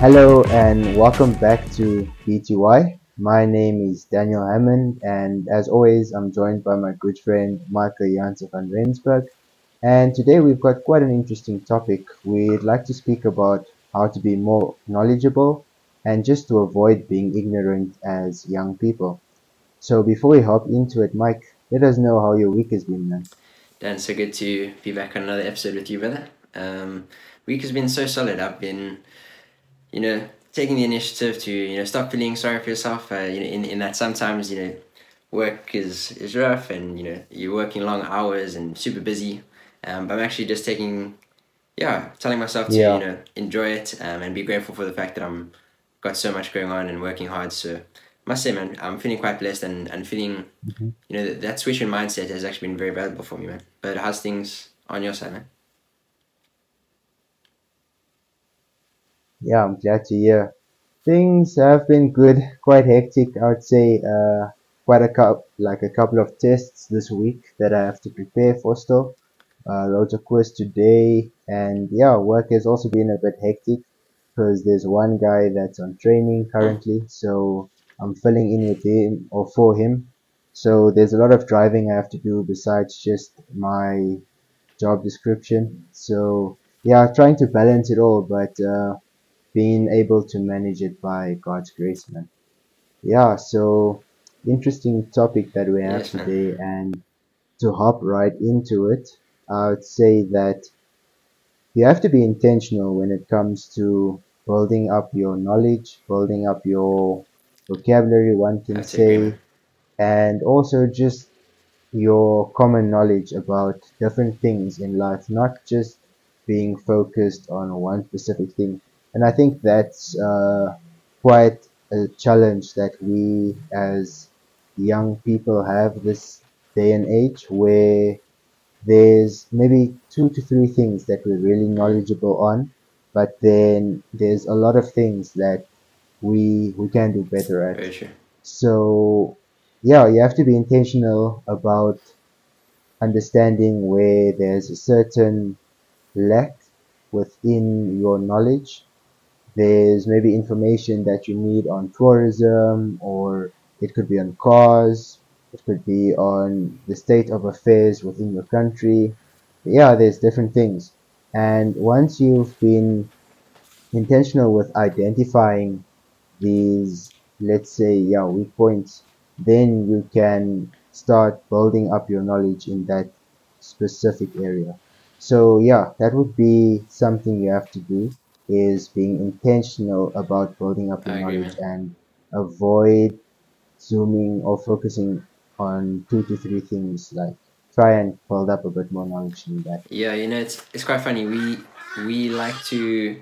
Hello and welcome back to BTY. My name is Daniel Hammond, and as always, I'm joined by my good friend Michael Janse van Rensburg. And today we've got quite an interesting topic. We'd like to speak about how to be more knowledgeable and just to avoid being ignorant as young people. So before we hop into it, Mike, let us know how your week has been, man. Dan, so good to be back on another episode with you, brother. Week has been so solid. I've been, taking the initiative to, stop feeling sorry for yourself. In that sometimes, work is rough and, you're working long hours and super busy. But I'm actually just telling myself to, Yeah. enjoy it and be grateful for the fact that I'm got so much going on and working hard. So I must say, man, I'm feeling quite blessed and feeling Mhm. that switch in mindset has actually been very valuable for me, man. But how's things on your side, man? Yeah, I'm glad to hear. Things have been good, quite hectic, I would say. Quite a couple of tests this week that I have to prepare for still. Loads of quiz today, and yeah, work has also been a bit hectic because there's one guy that's on training Hmm. currently, so I'm filling in with him or for him. So there's a lot of driving I have to do besides just my job description. So yeah, trying to balance it all, but being able to manage it by God's grace, man. Yeah, so interesting topic that we have Yes, man. today, and to hop right into it, I would say that you have to be intentional when it comes to building up your knowledge, building up your vocabulary, one can Have to agree, man. say, and also just your common knowledge about different things in life, not just being focused on one specific thing. And I think that's quite a challenge that we as young people have this day and age where there's maybe two to three things that we're really Mm. knowledgeable on, but then there's a lot of things that we can do better at. Very true. So yeah, you have to be intentional about understanding where there's a certain lack within your knowledge. There's maybe information that you need on tourism, or it could be on cars, it could be on the state of affairs within your country. Yeah, there's different things. And once you've been intentional with identifying these, let's say, yeah, weak points, then you can start building up your knowledge in that specific area. So yeah, that would be something you have to do, is being intentional about building up your I agree, man. knowledge and avoid zooming or focusing on two to three things. Like, try and build up a bit more knowledge in that. Yeah, it's quite funny. We like to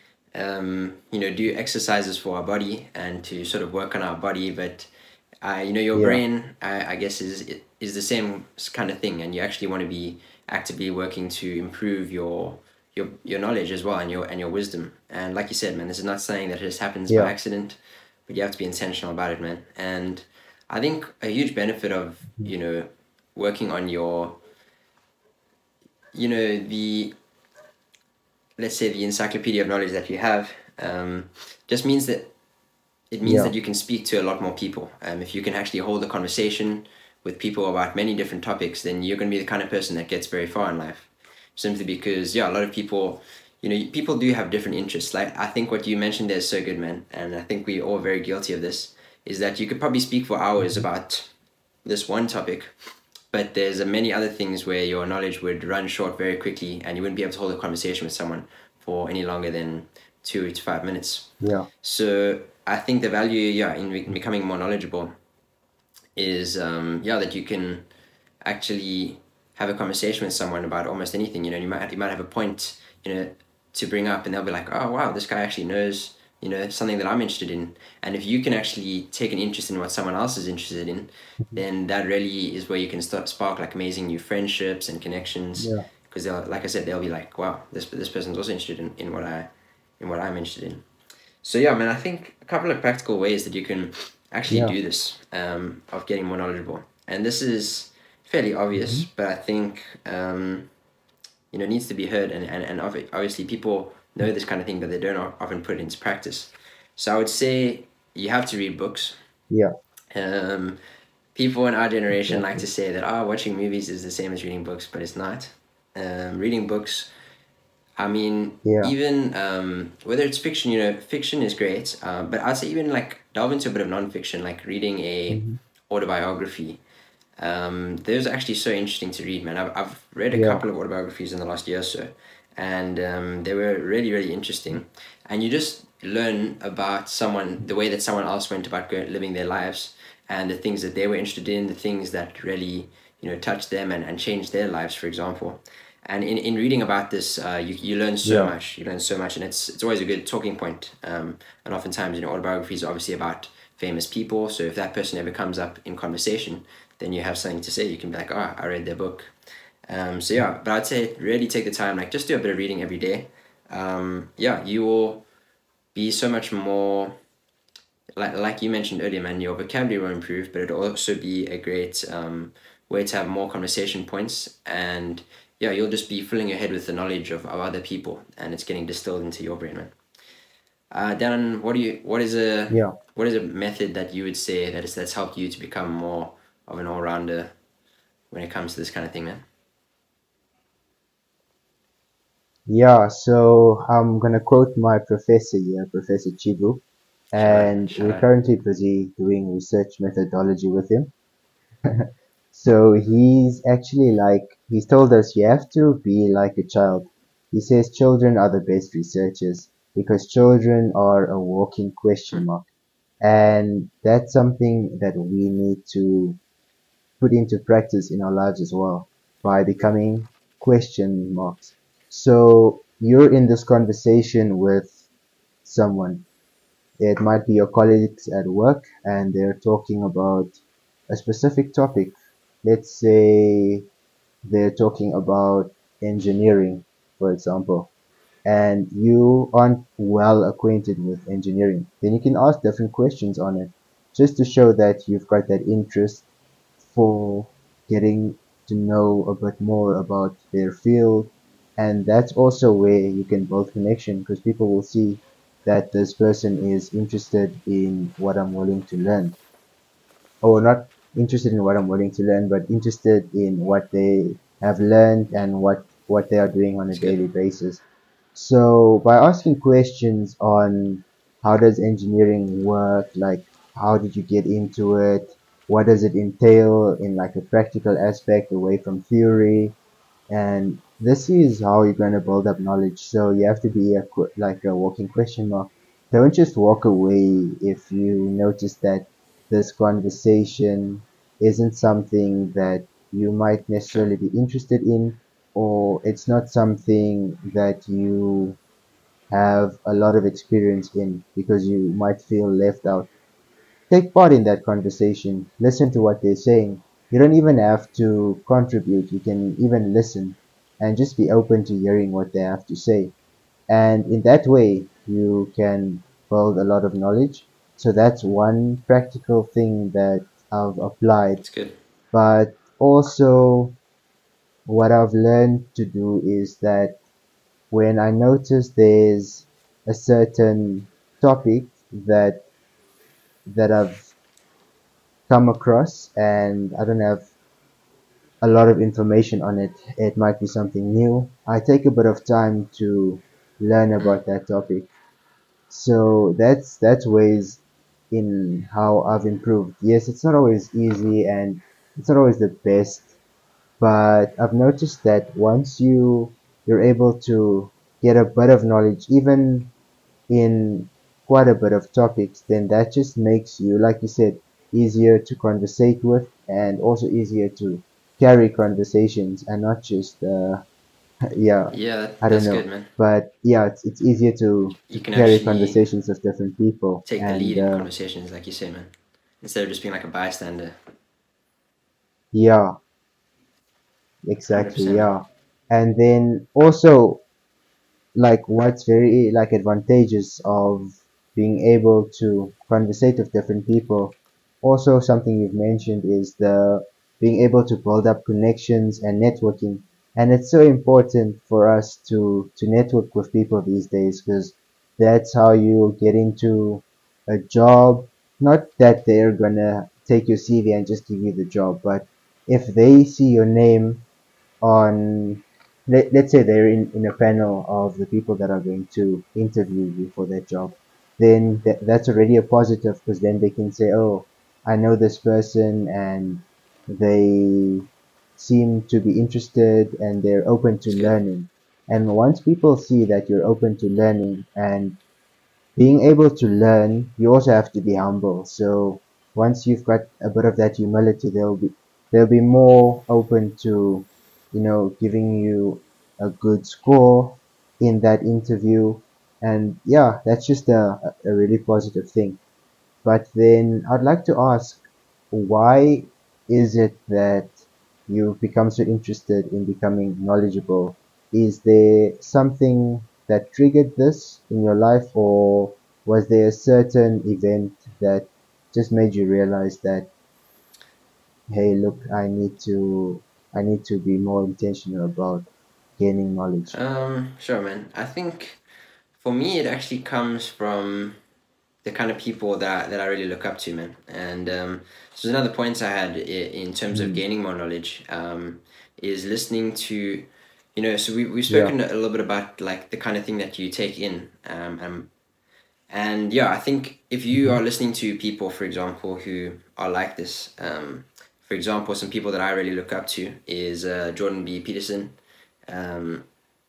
do exercises for our body and to sort of work on our body, but your Yeah, brain, I guess, is the same kind of thing, and you actually want to be actively working to improve your knowledge as well, and your wisdom. And like you said, man, this is not saying that it just happens by yeah, accident, but you have to be intentional about it, man. And I think a huge benefit of mhm, working on your the let's say the encyclopedia of knowledge that you have, um, just means that it means yeah, that you can speak to a lot more people. If you can actually hold a conversation with people about many different topics, then you're going to be the kind of person that gets very far in life. Simply because, yeah, a lot of people, people do have different interests. Like, I think what you mentioned there is so good, man. And I think we're all very guilty of this, is that you could probably speak for hours mhm, about this one topic, but there's many other things where your knowledge would run short very quickly and you wouldn't be able to hold a conversation with someone for any longer than 2 to 5 minutes. yeah, So I think the value, yeah, in becoming more knowledgeable is, that you can actually have a conversation with someone about almost anything. You might have a point, to bring up, and they'll be like, "Oh, wow, this guy actually knows, something that I'm interested in." And if you can actually take an interest in what someone else is interested in, mhm, then that really is where you can start spark like amazing new friendships and connections. yeah, Because they'll, like I said, they'll be like, "Wow, this person's also interested in what I'm interested in." So yeah, man, I think a couple of practical ways that you can actually yeah, do this, of getting more knowledgeable, and this is fairly obvious, mhm, but I think needs to be heard, and obviously people know this kind of thing, but they don't often put it into practice. So I would say you have to read books. Yeah, Um, People in our generation like exactly. to say that watching movies is the same as reading books, but it's not. Reading books, I mean, Yeah. even whether it's fiction, fiction is great, but I'd say even like delve into a bit of nonfiction, like reading a Hmm. autobiography. Those are actually so interesting to read, man. I've read a Yeah. couple of autobiographies in the last year or so, and they were really, really interesting. And you just learn about someone, the way that someone else went about living their lives, and the things that they were interested in, the things that really, touched them and changed their lives, for example. And in reading about this, you learn so Yeah. much. You learn so much, and it's always a good talking point. And oftentimes, autobiographies are obviously about famous people. So if that person ever comes up in conversation, then you have something to say. You can be like, oh, I read their book. So yeah, but I'd say really take the time, like just do a bit of reading every day. Yeah, you will be so much more, like you mentioned earlier, man, your vocabulary will improve, but it'll also be a great way to have more conversation points. And yeah, you'll just be filling your head with the knowledge of other people, and it's getting distilled into your brain, man. Dan, Yeah. what is a method that you would say that's helped you to become more of an all rounder when it comes to this kind of thing, man? Yeah. So I'm gonna quote my professor here, Professor Chibu, Shout out, man. and Shout we're out. currently busy doing research methodology with him. So he's actually like, he's told us you have to be like a child. He says children are the best researchers because children are a walking question Hmm. mark. And that's something that we need to put into practice in our lives as well by becoming question marks. So you're in this conversation with someone. It might be your colleagues at work and they're talking about a specific topic. Let's say they're talking about engineering, for example, and you aren't well acquainted with engineering. Then you can ask different questions on it just to show that you've got that interest for getting to know a bit more about their field. And that's also where you can build connection because people will see that this person is interested in what I'm willing to learn, or not interested in what I'm willing to learn, but interested in what they have learned and what they are doing on a It's good. daily basis. So by asking questions on how does engineering work, like how did you get into it, what does it entail in like a practical aspect away from theory, and this is how you're going to build up knowledge. So you have to be like a walking question mark. Don't just walk away if you notice that this conversation isn't something that you might Sure. necessarily be interested in, or it's not something that you have a lot of experience in because you might feel left out. Take part in that conversation. Listen to what they're saying. You don't even have to contribute. You can even listen and just be open to hearing what they have to say. And in that way, you can build a lot of knowledge. So that's one practical thing that I've applied. It's good. But also, what I've learned to do is that when I notice there's a certain topic that I've come across and I don't have a lot of information on it. It might be something new. I take a bit of time to learn Mm. about that topic. So that's ways in how I've improved. Yes, it's not always easy and it's not always the best, but I've noticed that once you're able to get a bit of knowledge, even in quite a bit of topics, then that just makes you, like you said, easier to conversate with and also easier to carry conversations and not just, yeah, Yeah, I don't that's know. good, man. But yeah, it's easier You to can carry actually conversations with different people. take the And lead in conversations, like you say, man, instead of just being like a bystander. yeah, Hundred exactly, percent, man. yeah. And then also, like what's very like advantageous of being able to conversate with different people, also something you've mentioned is the being able to build up connections and networking. And it's so important for us to network with people these days, because that's how you get into a job. Not that they're gonna take your CV and just give you the job, but if they see your name on, let's say they're in a panel of the people that are going to interview you for that job, then that's already a positive, because then they can say, oh, I know this person, and they seem to be interested and they're open to It's good. learning. And once people see that you're open to learning and being able to learn, you also have to be humble. So once you've got a bit of that humility, they'll be more open to, giving you a good score in that interview. And yeah, that's just a really positive thing. But then I'd like to ask, why is it that you've become so interested in becoming knowledgeable? Is there something that triggered this in your life, or was there a certain event that just made you realize that, hey, look, I need to be more intentional about gaining knowledge? Sure, man. I think for me, it actually comes from the kind of people that I really look up to, man. And so another point I had in terms of Mm, gaining more knowledge is listening to, so we've yeah. spoken a little bit about like the kind of thing that you take in. And yeah, I think if you Hmm. are listening to people, for example, who are like this, for example, some people that I really look up to is Jordan B. Peterson, um,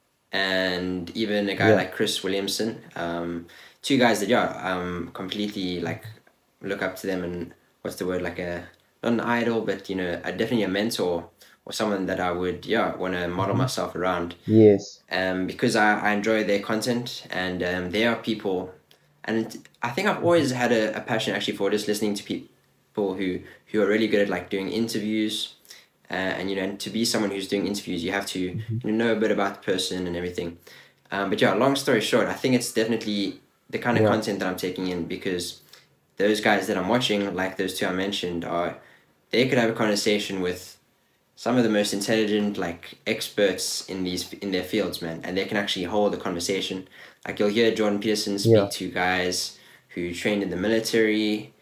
and even a guy Yeah. like Chris Williamson. Two guys that yeah, completely like look up to them, and what's the word, like a not an idol, but definitely a mentor or someone that I would yeah want to model Hmm. myself around. Yes. Because I enjoy their content, and they are people, and I think I've Hmm. always had a passion actually for just listening to people who are really good at like doing interviews, and and to be someone who's doing interviews, you have to Hmm. know a bit about the person and everything. But yeah, long story short, I think it's definitely the kind of Yeah. content that I'm taking in, because those guys that I'm watching, like those two I mentioned, are they could have a conversation with some of the most intelligent like experts in their fields, man, and they can actually hold a conversation. Like you'll hear Jordan Peterson Yeah. speak to guys who trained in the military,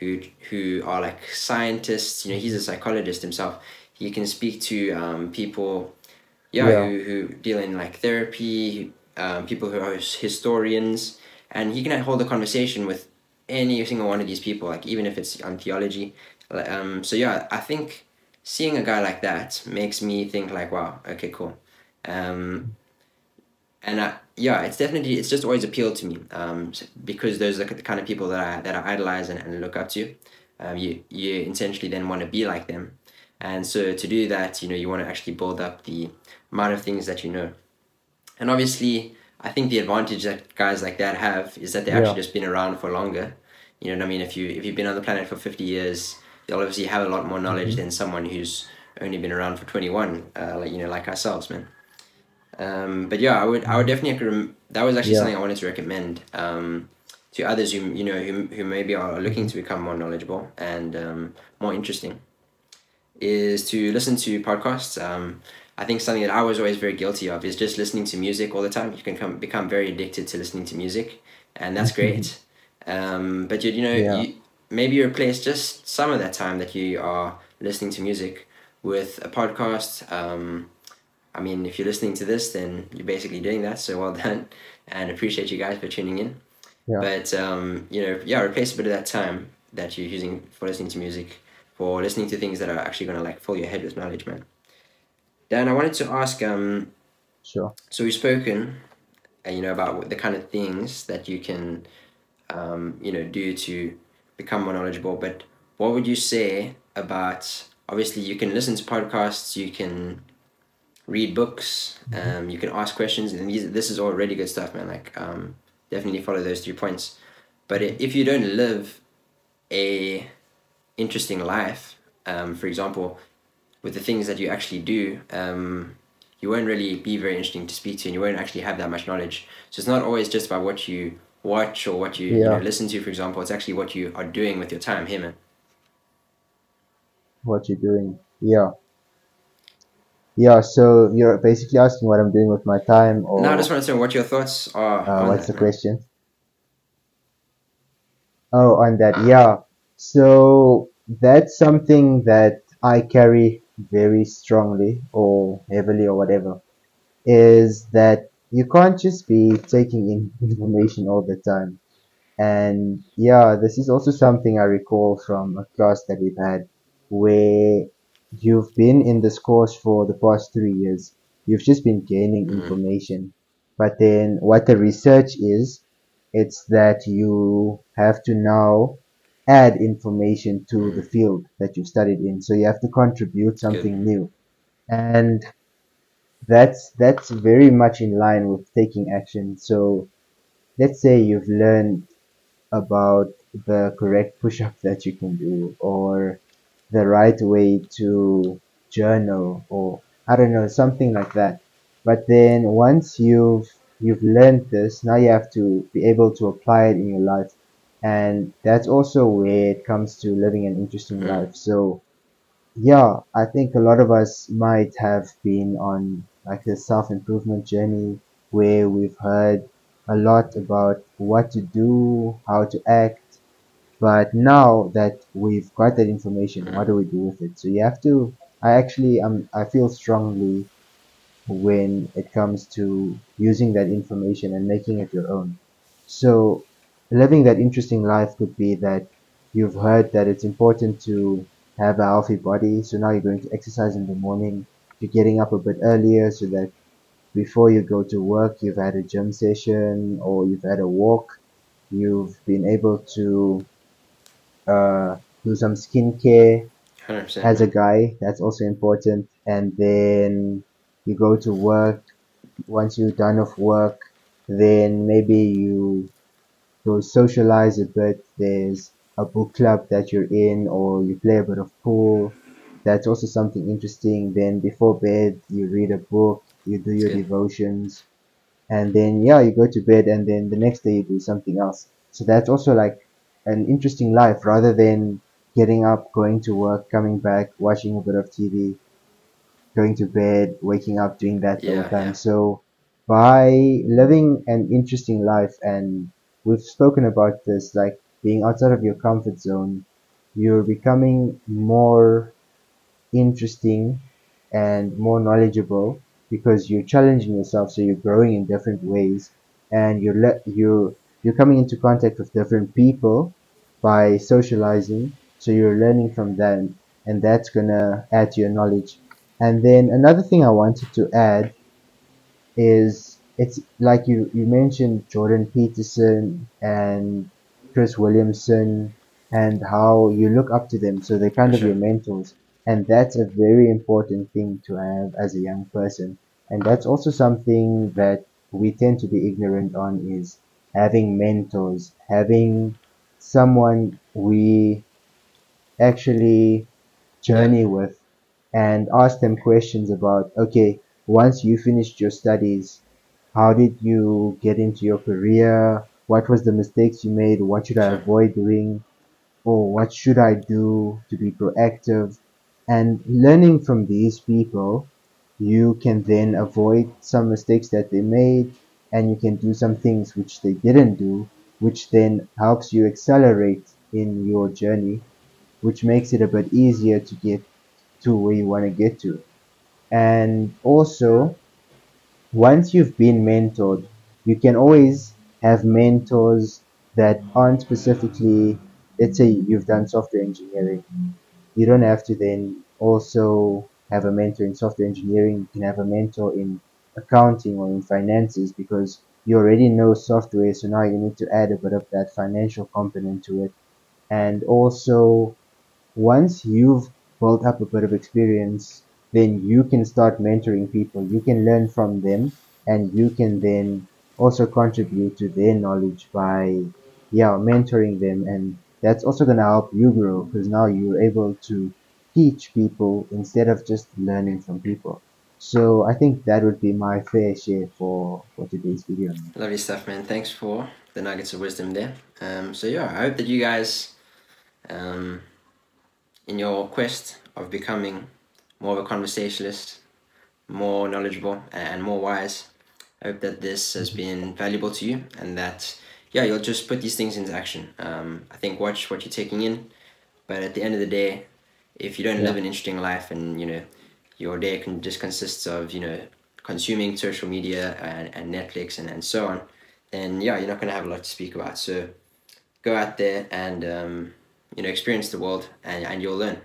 who are like scientists. He's Hmm. a psychologist himself. He can speak to people, yeah, Yeah. who deal in like therapy, people who are historians, and he can hold a conversation with any single one of these people, like even if it's on theology. So yeah, I think seeing a guy like that makes me think like, wow, okay, cool. Um, and yeah, it's just always appealed to me, because those are the kind of people that I idolize and look up to. You essentially then want to be like them, and so to do that, you want to actually build up the amount of things that you know. And obviously, I think the advantage that guys like that have is that they've Yeah. actually just been around for longer. You know what I mean? If you've been on the planet for 50 years, they'll obviously have a lot more knowledge Hmm. than someone who's only been around for 21, like ourselves, man. But yeah, I would Hmm. definitely that was actually Yeah. something I wanted to recommend to others who maybe are looking Hmm. to become more knowledgeable and more interesting, is to listen to podcasts. I think something that I was always very guilty of is just listening to music all the time. You can become very addicted to listening to music, and that's great. But Yeah. you maybe replace just some of that time that you are listening to music with a podcast. I mean, if you're listening to this, then you're basically doing that. So well done, and appreciate you guys for tuning in. Yeah. But yeah, replace a bit of that time that you're using for listening to music for listening to things that are actually gonna like fill your head with knowledge, man. Dan, I wanted to ask. Sure. So we've spoken, about the kind of things that you can, do to become more knowledgeable. But what would you say about? Obviously, you can listen to podcasts. You can read books. Hmm. You can ask questions, and this is all really good stuff, man. Like, definitely follow those 3 points. But if you don't live a interesting life, for example, with the things that you actually do, you won't really be very interesting to speak to, and you won't actually have that much knowledge. So it's not always just about what you watch or what you Yeah. listen to, for example. It's actually what you are doing with your time here, man. What you're doing. Yeah. Yeah, so you're basically asking what I'm doing with my time, Now, I just or wanted to know what your thoughts are on what's the that, man. question? Oh, on that, yeah. So that's something that I carry very strongly or heavily or whatever, is that you can't just be taking in information all the time. And yeah, this is also something I recall from a class that we've had where you've been in this course for the past 3 years. You've just been gaining Mm, information. But then what the research is, it's that you have to now add information to the mm, field that you've studied in. So you have to contribute good. something new. And that's very much in line with taking action. So let's say you've learned about the correct push-up that you can do or the right way to journal or I don't know, something like that. But then once you've learned this, now you have to be able to apply it in your life. And that's also where it comes to living an interesting Mm, life. So yeah, I think a lot of us might have been on like a self-improvement journey where we've heard a lot about what to do, how to act, but now that we've got that information, mm, what do we do with it? So you have to, I feel strongly when it comes to using that information and making it your own. So living that interesting life could be that you've heard that it's important to have a healthy body. So now you're going to exercise in the morning. You're getting up a bit earlier so that before you go to work, you've had a gym session or you've had a walk. You've been able to uh, do some skincare 100%, as a man. guy. That's also important. And then you go to work. Once you're done of work, then maybe you go socialize a bit. There's a book club that you're in, or you play a bit of pool. That's also something interesting. Then before bed, you read a book, you do It's your good. devotions, and then yeah, you go to bed, and then the next day you do something else. So that's also like an interesting life rather than getting up, going to work, coming back, watching a bit of TV, going to bed, waking up, doing that the whole Yeah, time. yeah. So by living an interesting life, and we've spoken about this, like being outside of your comfort zone, you're becoming more interesting and more knowledgeable because you're challenging yourself, so you're growing in different ways, and you're coming into contact with different people by socializing, so you're learning from them, and that's gonna add to your knowledge. And then another thing I wanted to add is it's like you mentioned Jordan Peterson and Chris Williamson and how you look up to them, so they're For kind of sure. your mentors, and that's a very important thing to have as a young person. And that's also something that we tend to be ignorant on, is having mentors, having someone we actually Yeah, journey with and ask them questions about, okay, once you finished your studies, how did you get into your career? What was the mistakes you made? What should I sure. avoid doing? Or what should I do to be proactive? And learning from these people, you can then avoid some mistakes that they made, and you can do some things which they didn't do, which then helps you accelerate in your journey, which makes it a bit easier to get to where you want to get to. And also, once you've been mentored, you can always have mentors that aren't specifically, let's say you've done software engineering. You don't have to then also have a mentor in software engineering. You can have a mentor in accounting or in finances because you already know software. So now you need to add a bit of that financial component to it. And also, once you've built up a bit of experience, then you can start mentoring people. You can learn from them and you can then also contribute to their knowledge by, yeah, mentoring them. And that's also going to help you grow because now you're able to teach people instead of just learning from people. So I think that would be my fair share for today's video. Lovely stuff, man. Thanks for the nuggets of wisdom there. So yeah, I hope that you guys, in your quest of becoming more of a conversationalist, more knowledgeable and more wise. I hope that this has been valuable to you, and that you'll just put these things into action. I think watch what you're taking in, but at the end of the day, if you don't live an interesting life, and your day can just consists of consuming social media and Netflix and so on, then you're not going to have a lot to speak about. So go out there and experience the world, and you'll learn,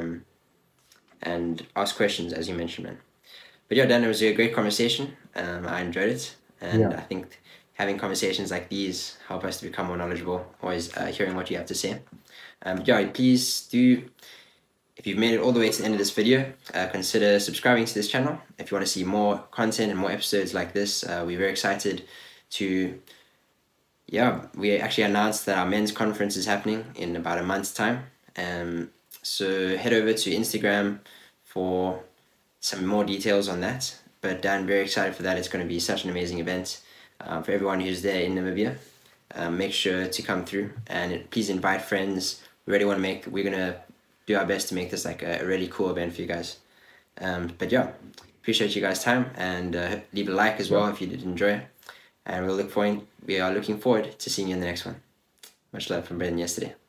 and ask questions, as you mentioned, man. But yeah, Dan, it was a great conversation. I enjoyed it, and I think having conversations like these help us to become more knowledgeable. Always hearing what you have to say. Please do, if you've made it all the way to the end of this video, consider subscribing to this channel. If you want to see more content and more episodes like this, we're very excited to. We actually announced that our men's conference is happening in about a month's time. So head over to Instagram for some more details on that. But Dan, very excited for that. It's going to be such an amazing event for everyone who's there in Namibia. Make sure to come through, and please invite friends. We're going to do our best to make this like a really cool event for you guys. But yeah, appreciate you guys' time, and leave a like as well if you did enjoy. And we are looking forward to seeing you in the next one. Much love from Brendan yesterday.